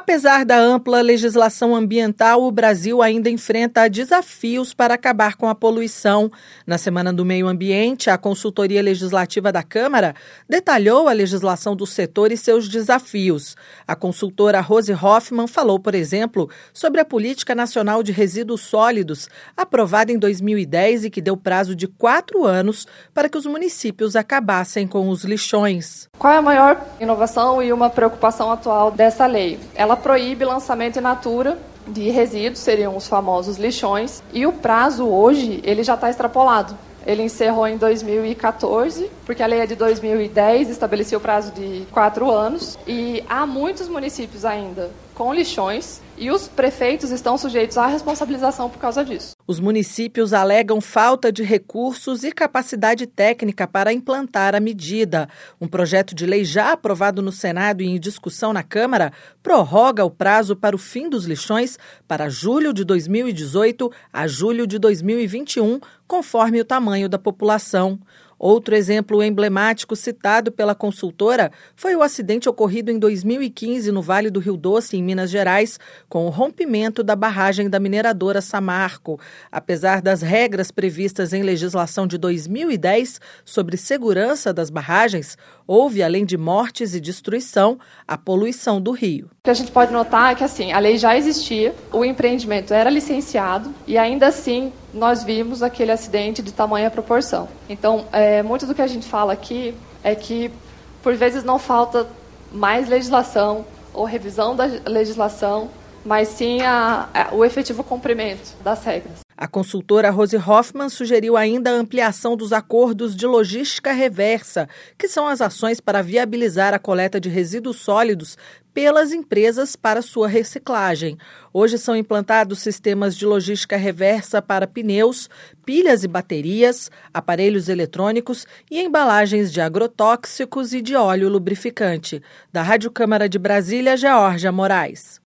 Apesar da ampla legislação ambiental, o Brasil ainda enfrenta desafios para acabar com a poluição. Na Semana do Meio Ambiente, a Consultoria Legislativa da Câmara detalhou a legislação do setor e seus desafios. A consultora Rose Hoffmann falou, por exemplo, sobre a Política Nacional de Resíduos Sólidos, aprovada em 2010 e que deu prazo de 4 anos para que os municípios acabassem com os lixões. Qual é a maior inovação e uma preocupação atual dessa lei? Ela proíbe lançamento in natura de resíduos, seriam os famosos lixões, e o prazo hoje ele já está extrapolado. Ele encerrou em 2014, porque a lei é de 2010, estabelecia o prazo de 4 anos, e há muitos municípios ainda com lixões, e os prefeitos estão sujeitos à responsabilização por causa disso. Os municípios alegam falta de recursos e capacidade técnica para implantar a medida. Um projeto de lei já aprovado no Senado e em discussão na Câmara prorroga o prazo para o fim dos lixões para julho de 2018 a julho de 2021, conforme o tamanho da população. Outro exemplo emblemático citado pela consultora foi o acidente ocorrido em 2015 no Vale do Rio Doce, em Minas Gerais, com o rompimento da barragem da mineradora Samarco. Apesar das regras previstas em legislação de 2010 sobre segurança das barragens, houve, além de mortes e destruição, a poluição do rio. O que a gente pode notar é que a lei já existia, o empreendimento era licenciado e ainda assim nós vimos aquele acidente de tamanha proporção. Então, muito do que a gente fala aqui é que, por vezes, não falta mais legislação ou revisão da legislação, mas sim o efetivo cumprimento das regras. A consultora Rose Hoffmann sugeriu ainda a ampliação dos acordos de logística reversa, que são as ações para viabilizar a coleta de resíduos sólidos pelas empresas para sua reciclagem. Hoje são implantados sistemas de logística reversa para pneus, pilhas e baterias, aparelhos eletrônicos e embalagens de agrotóxicos e de óleo lubrificante. Da Rádio Câmara de Brasília, Geórgia Moraes.